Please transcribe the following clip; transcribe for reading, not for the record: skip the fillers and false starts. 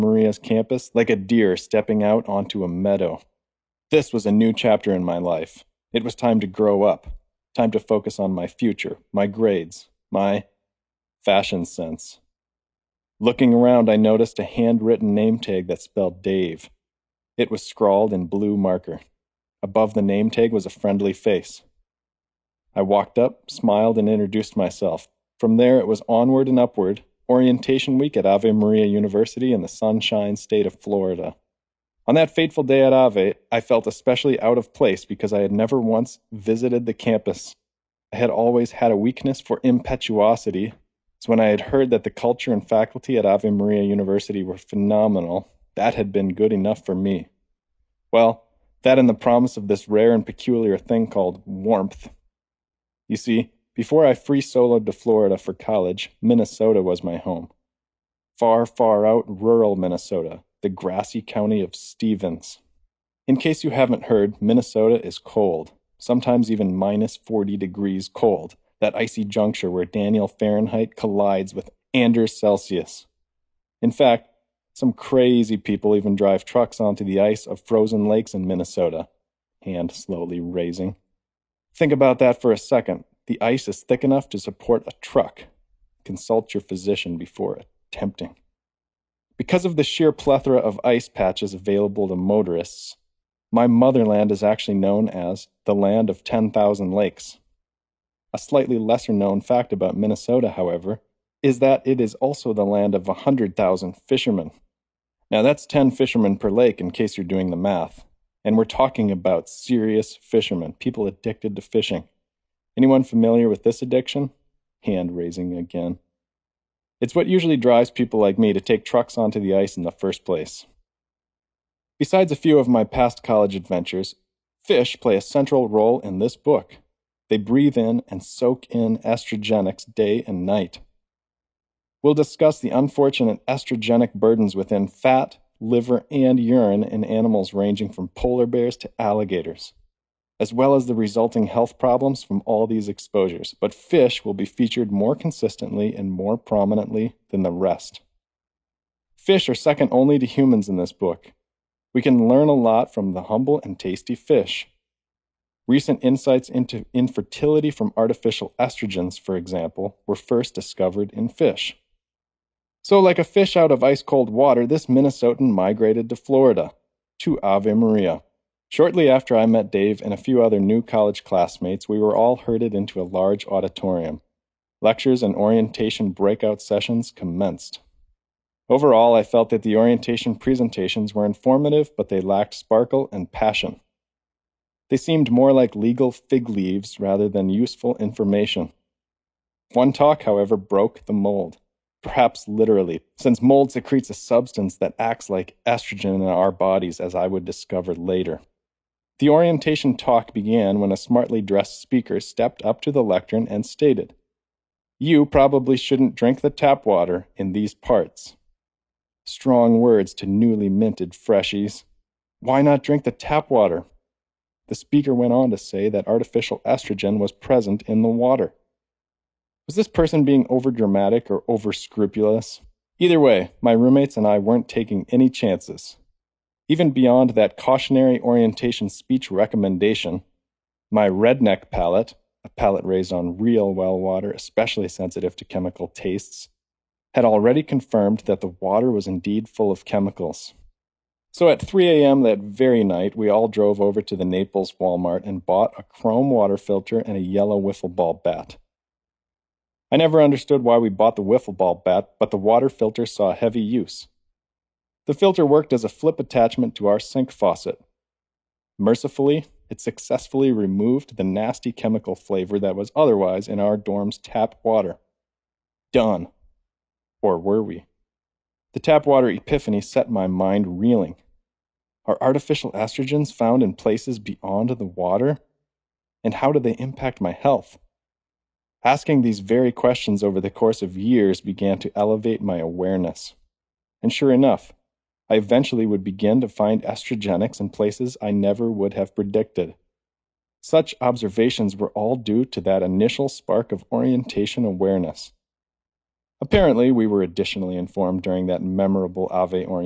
Maria's campus like a deer stepping out onto a meadow. This was a new chapter in my life. It was time to grow up, time to focus on my future, my grades, my fashion sense. Looking around, I noticed a handwritten name tag that spelled Dave. It was scrawled in blue marker. Above the name tag was a friendly face. I walked up, smiled, and introduced myself. From there, it was onward and upward, orientation week at Ave Maria University in the sunshine state of Florida. On that fateful day at Ave, I felt especially out of place because I had never once visited the campus. I had always had a weakness for impetuosity, so when I had heard that the culture and faculty at Ave Maria University were phenomenal, that had been good enough for me. Well, that and the promise of this rare and peculiar thing called warmth. You see, before I free soloed to Florida for college, Minnesota was my home. Far, far out rural Minnesota, the grassy county of Stevens. In case you haven't heard, Minnesota is cold, sometimes even minus 40 degrees cold, that icy juncture where Daniel Fahrenheit collides with Anders Celsius. In fact, some crazy people even drive trucks onto the ice of frozen lakes in Minnesota. Hand slowly raising. Think about that for a second. The ice is thick enough to support a truck. Consult your physician before attempting. Because of the sheer plethora of ice patches available to motorists, my motherland is actually known as the Land of 10,000 Lakes. A slightly lesser known fact about Minnesota, however, is that it is also the land of 100,000 fishermen. Now that's 10 fishermen per lake in case you're doing the math. And we're talking about serious fishermen, people addicted to fishing. Anyone familiar with this addiction? Hand raising again. It's what usually drives people like me to take trucks onto the ice in the first place. Besides a few of my past college adventures, fish play a central role in this book. They breathe in and soak in estrogenics day and night. We'll discuss the unfortunate estrogenic burdens within fat, liver, and urine in animals ranging from polar bears to alligators, as well as the resulting health problems from all these exposures. But fish will be featured more consistently and more prominently than the rest. Fish are second only to humans in this book. We can learn a lot from the humble and tasty fish. Recent insights into infertility from artificial estrogens, for example, were first discovered in fish. So like a fish out of ice-cold water, this Minnesotan migrated to Florida, to Ave Maria. Shortly after I met Dave and a few other new college classmates, we were all herded into a large auditorium. Lectures and orientation breakout sessions commenced. Overall, I felt that the orientation presentations were informative, but they lacked sparkle and passion. They seemed more like legal fig leaves rather than useful information. One talk, however, broke the mold. Perhaps literally, since mold secretes a substance that acts like estrogen in our bodies, as I would discover later. The orientation talk began when a smartly dressed speaker stepped up to the lectern and stated, "You probably shouldn't drink the tap water in these parts." Strong words to newly minted freshies. Why not drink the tap water? The speaker went on to say that artificial estrogen was present in the water. Was this person being overdramatic or over-scrupulous? Either way, my roommates and I weren't taking any chances. Even beyond that cautionary orientation speech recommendation, my redneck palate, a palate raised on real well water, especially sensitive to chemical tastes, had already confirmed that the water was indeed full of chemicals. So at 3 a.m. that very night, we all drove over to the Naples Walmart and bought a chrome water filter and a yellow wiffle ball bat. I never understood why we bought the wiffle ball bat, but the water filter saw heavy use. The filter worked as a flip attachment to our sink faucet. Mercifully, it successfully removed the nasty chemical flavor that was otherwise in our dorm's tap water. Done. Or were we? The tap water epiphany set my mind reeling. Are artificial estrogens found in places beyond the water? And how do they impact my health? Asking these very questions over the course of years began to elevate my awareness. And sure enough, I eventually would begin to find estrogenics in places I never would have predicted. Such observations were all due to that initial spark of orientation awareness. Apparently, we were additionally informed during that memorable Ave orientation